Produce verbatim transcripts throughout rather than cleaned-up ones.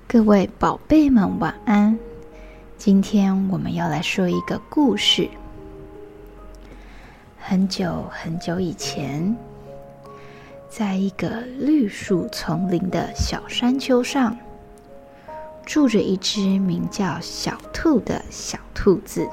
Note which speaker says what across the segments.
Speaker 1: 各位宝贝们晚安。今天我们要来说一个故事。很久很久以前，在一个绿树丛林的小山丘上，住着一只名叫小兔的小兔子。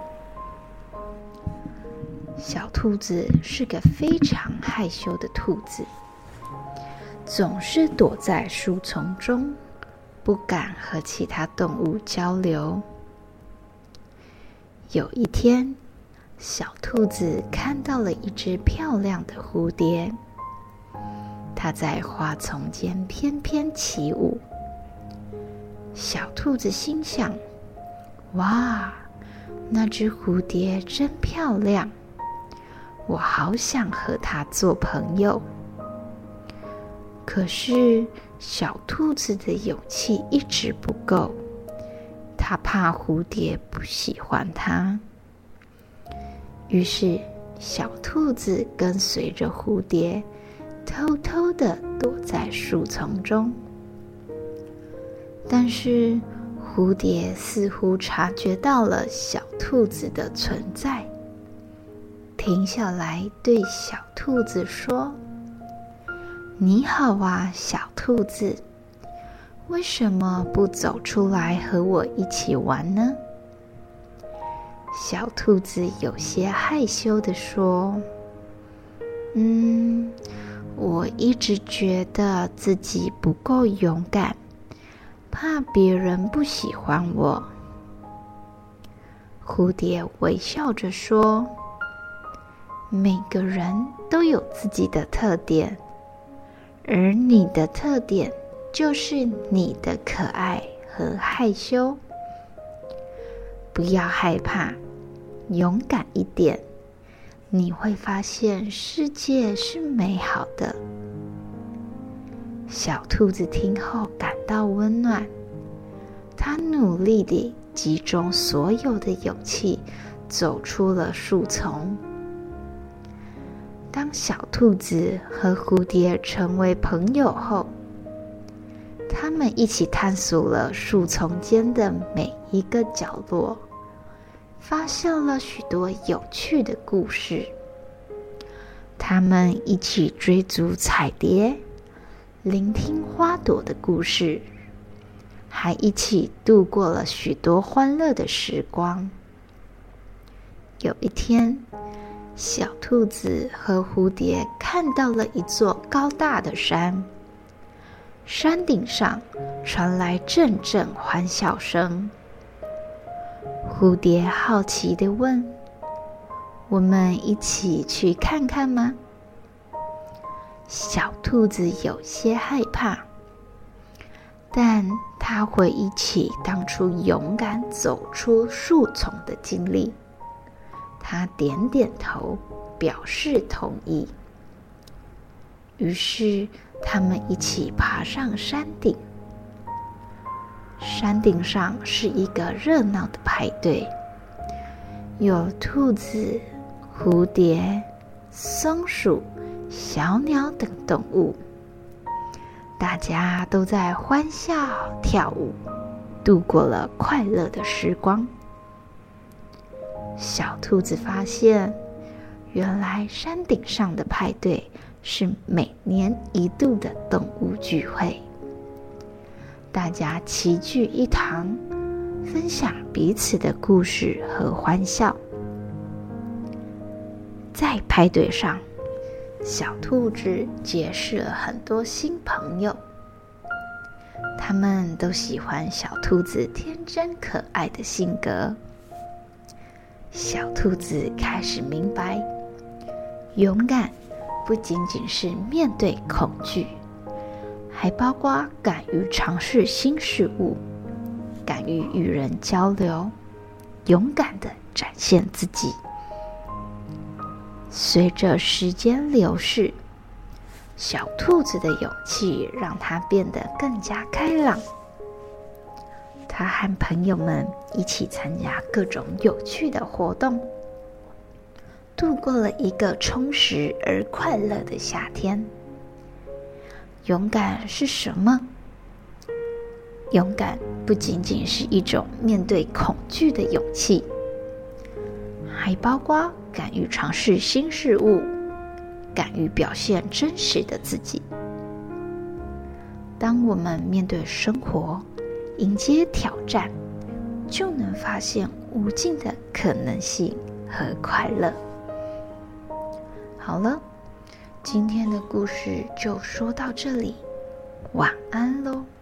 Speaker 1: 小兔子是个非常害羞的兔子，总是躲在树丛中，不敢和其他动物交流。有一天，小兔子看到了一只漂亮的蝴蝶，它在花丛间翩翩起舞。小兔子心想：哇，那只蝴蝶真漂亮，我好想和它做朋友。可是小兔子的勇气一直不够，它怕蝴蝶不喜欢它。于是小兔子跟随着蝴蝶，偷偷地躲在树丛中。但是蝴蝶似乎察觉到了小兔子的存在，停下来对小兔子说：你好啊，小兔子，为什么不走出来和我一起玩呢？小兔子有些害羞地说：嗯，我一直觉得自己不够勇敢，怕别人不喜欢我。蝴蝶微笑着说：每个人都有自己的特点，而你的特点就是你的可爱和害羞。不要害怕，勇敢一点，你会发现世界是美好的。小兔子听后感到温暖，它努力地集中所有的勇气，走出了树丛。当小兔子和蝴蝶成为朋友后，他们一起探索了树丛间的每一个角落，发现了许多有趣的故事。他们一起追逐彩蝶，聆听花朵的故事，还一起度过了许多欢乐的时光。有一天，小兔子和蝴蝶看到了一座高大的山，山顶上传来阵阵欢笑声。蝴蝶好奇地问：我们一起去看看吗？小兔子有些害怕，但它回忆起当初勇敢走出树丛的经历，它点点头，表示同意。于是他们一起爬上山顶。山顶上是一个热闹的派对，有兔子、蝴蝶、松鼠、小鸟等动物，大家都在欢笑跳舞，度过了快乐的时光。小兔子发现，原来山顶上的派对是每年一度的动物聚会，大家齐聚一堂，分享彼此的故事和欢笑。在派对上，小兔子结识了很多新朋友，他们都喜欢小兔子天真可爱的性格。小兔子开始明白，勇敢不仅仅是面对恐惧，还包括敢于尝试新事物，敢于与人交流，勇敢地展现自己。随着时间流逝，小兔子的勇气让它变得更加开朗。它和朋友们一起参加各种有趣的活动，度过了一个充实而快乐的夏天。勇敢是什么？ 勇敢不仅仅是一种面对恐惧的勇气，还包括敢于尝试新事物，敢于表现真实的自己。当我们面对生活，迎接挑战，就能发现无尽的可能性和快乐。好了，今天的故事就说到这里，晚安喽。